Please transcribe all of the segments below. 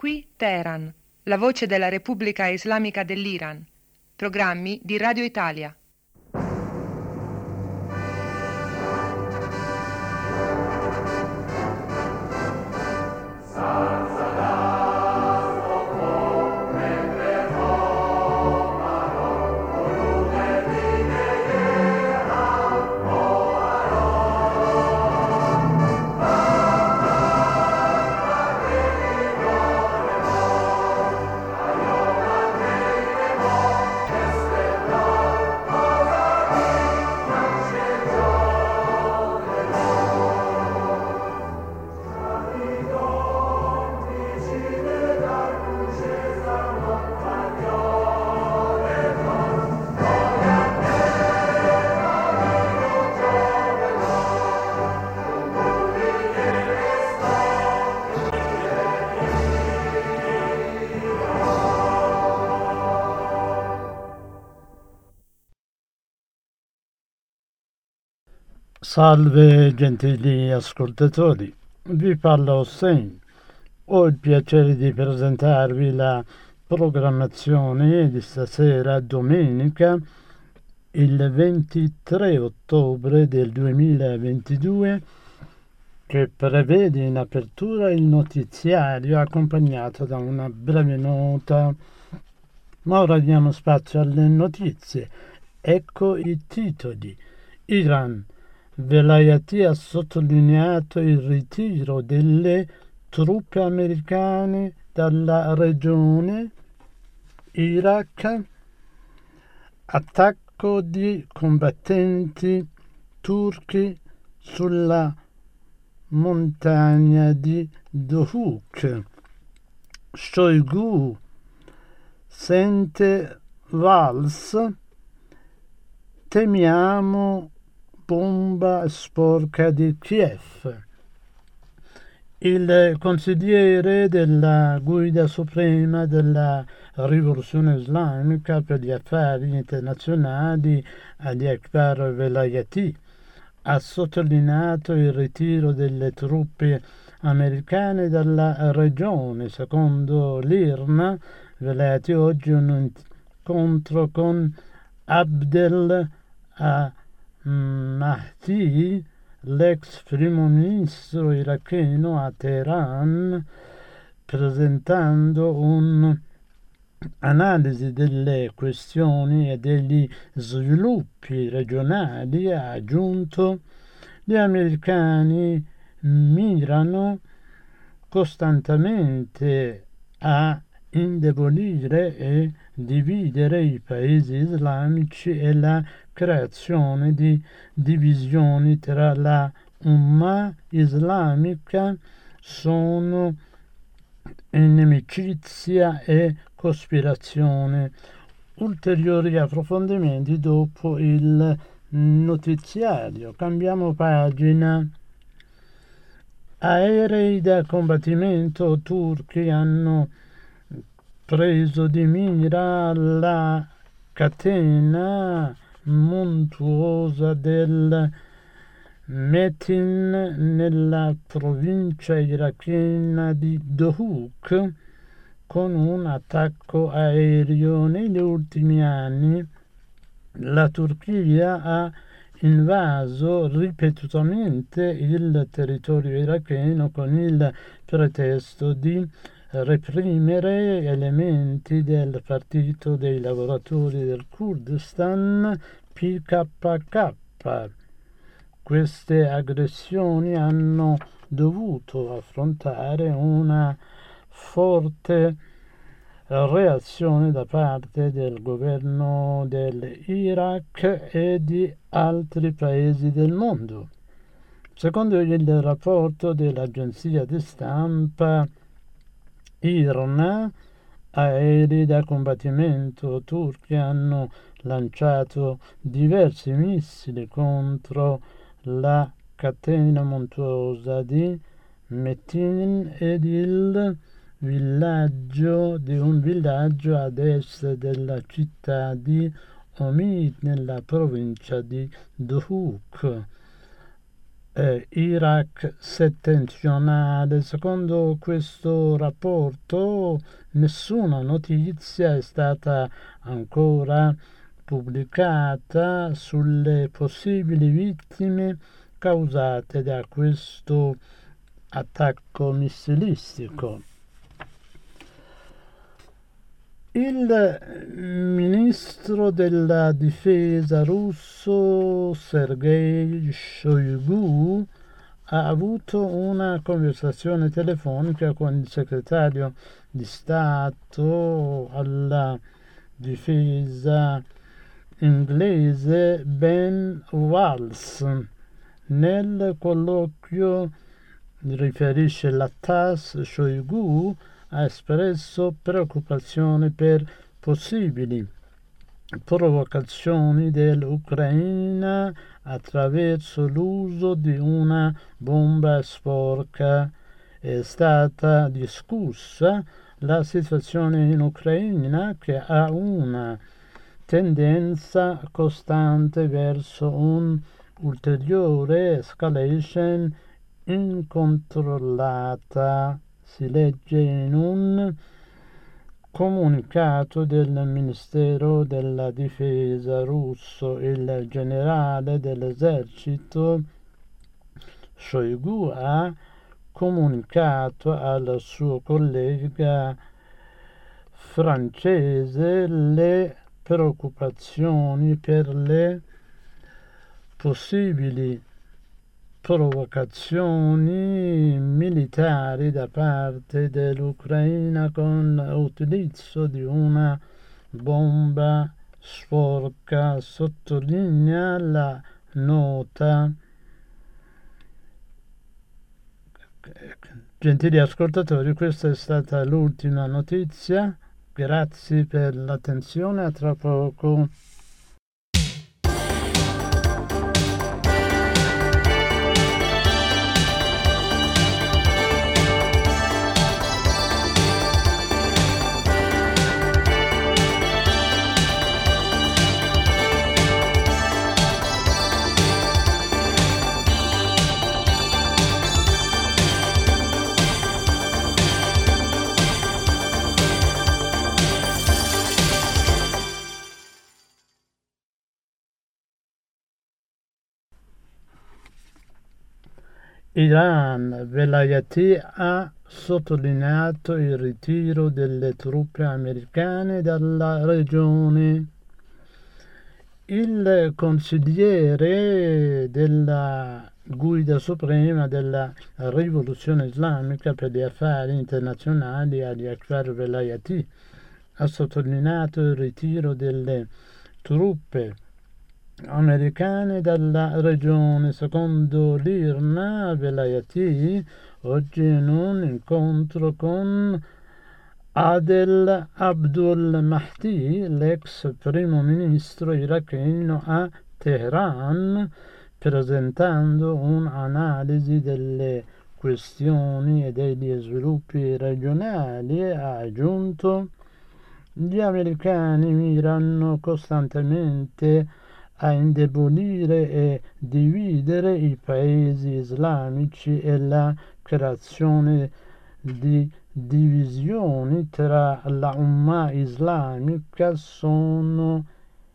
Qui Teheran, la voce della Repubblica Islamica dell'Iran. Programmi di Radio Italia. Salve gentili ascoltatori, vi parla Hossein. Ho il piacere di presentarvi la programmazione di stasera domenica, il 23 ottobre del 2022, che prevede in apertura il notiziario accompagnato da una breve nota. Ma ora diamo spazio alle notizie. Ecco i titoli. Iran. Velayati ha sottolineato il ritiro delle truppe americane dalla regione. Iraq. Attacco di combattenti turchi sulla montagna di Dohuk. Shoigu sente Valls. Temiamo bomba sporca di Kiev. Il consigliere della Guida Suprema della Rivoluzione Islamica per gli affari internazionali Ali Akbar Velayati ha sottolineato il ritiro delle truppe americane dalla regione. Secondo l'IRNA, Velayati oggi un incontro con Abdel Mahdi, l'ex primo ministro iracheno, a Teheran, presentando un'analisi delle questioni e degli sviluppi regionali. Ha aggiunto: gli americani mirano costantemente a indebolire e dividere i paesi islamici e la creazione di divisioni tra la Ummah islamica sono inimicizia e cospirazione. Ulteriori approfondimenti dopo il notiziario. Cambiamo pagina. Aerei da combattimento turchi hanno preso di mira la catena montuosa del Metin nella provincia irachena di Dohuk con un attacco aereo. Negli ultimi anni la Turchia ha invaso ripetutamente il territorio iracheno con il pretesto di reprimere elementi del Partito dei Lavoratori del Kurdistan PKK. Queste aggressioni hanno dovuto affrontare una forte reazione da parte del governo dell'Iraq e di altri paesi del mondo. Secondo il rapporto dell'agenzia di stampa IRNA, aerei da combattimento turchi hanno lanciato diversi missili contro la catena montuosa di Metin ed il villaggio ad est della città di Omid nella provincia di Dohuk. Iraq settentrionale. Secondo questo rapporto nessuna notizia è stata ancora pubblicata sulle possibili vittime causate da questo attacco missilistico. Il ministro della difesa russo Sergei Shoigu ha avuto una conversazione telefonica con il segretario di Stato alla difesa inglese Ben Wallace. Nel colloquio, riferisce la TASS, Shoigu ha espresso preoccupazione per possibili provocazioni dell'Ucraina attraverso l'uso di una bomba sporca. È stata discussa la situazione in Ucraina, che ha una tendenza costante verso un'ulteriore escalation incontrollata. Si legge in un comunicato del Ministero della Difesa russo. Il generale dell'esercito Shoigu ha comunicato al suo collega francese le preoccupazioni per le possibili provocazioni militari da parte dell'Ucraina con l'utilizzo di una bomba sporca. Sottolinea la nota. Gentili ascoltatori, questa è stata l'ultima notizia. Grazie per l'attenzione, a tra poco. Iran, Velayati ha sottolineato il ritiro delle truppe americane dalla regione. Il consigliere della Guida Suprema della Rivoluzione Islamica per gli affari internazionali, Ali Akbar Velayati, ha sottolineato il ritiro delle truppe americane dalla regione. Secondo l'IRNA, Velayati oggi in un incontro con Adel Abdul Mahdi, l'ex primo ministro iracheno, a Teheran, presentando un'analisi delle questioni e degli sviluppi regionali, ha aggiunto: gli americani mirano costantemente a indebolire e dividere i paesi islamici, e la creazione di divisioni tra la Umma islamica sono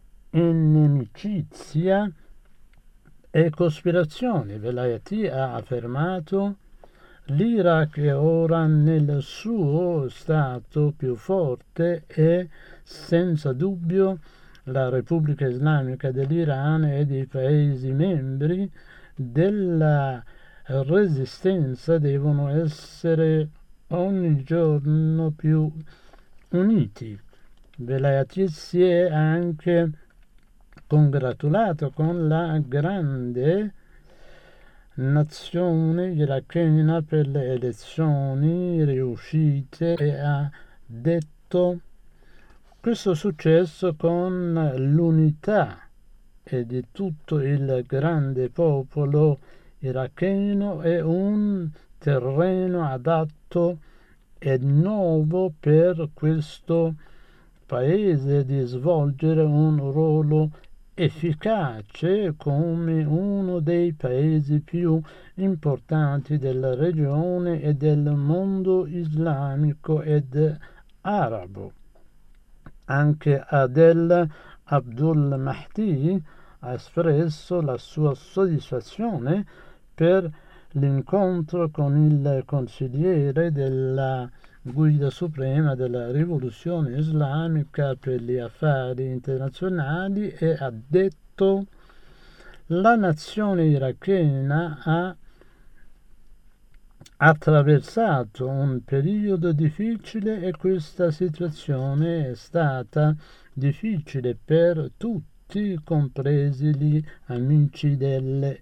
inimicizia e cospirazione. Velayati ha affermato: l'Iraq è ora nel suo stato più forte e senza dubbio la Repubblica Islamica dell'Iran ed i Paesi membri della Resistenza devono essere ogni giorno più uniti. Velayati si è anche congratulato con la grande nazione irachena per le elezioni riuscite e ha detto: questo successo con l'unità e di tutto il grande popolo iracheno è un terreno adatto e nuovo per questo paese di svolgere un ruolo efficace come uno dei paesi più importanti della regione e del mondo islamico ed arabo. Anche Adel Abdul Mahdi ha espresso la sua soddisfazione per l'incontro con il consigliere della Guida Suprema della Rivoluzione Islamica per gli affari internazionali e ha detto: la nazione irachena ha attraversato un periodo difficile e questa situazione è stata difficile per tutti, compresi gli amici dell'Iraq.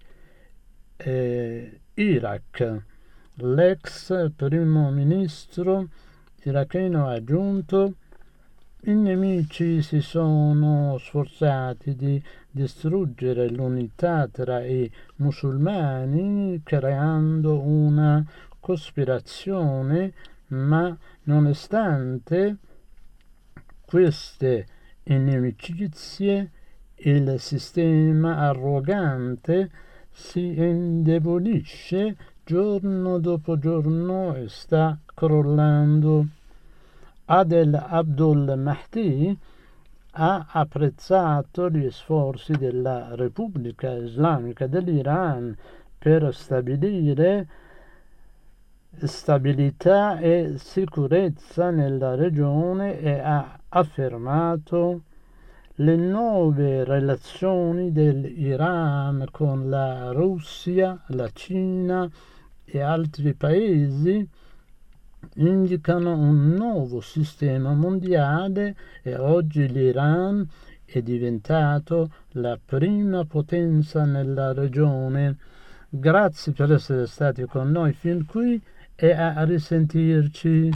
L'ex primo ministro iracheno ha aggiunto: i nemici si sono sforzati di distruggere l'unità tra i musulmani creando una cospirazione, ma nonostante queste inimicizie il sistema arrogante si indebolisce giorno dopo giorno e sta crollando. Adel Abdul Mahdi ha apprezzato gli sforzi della Repubblica Islamica dell'Iran per stabilire stabilità e sicurezza nella regione e ha affermato: le nuove relazioni dell'Iran con la Russia, la Cina e altri paesi indicano un nuovo sistema mondiale e oggi l'Iran è diventato la prima potenza nella regione. Grazie per essere stati con noi fin qui e a risentirci.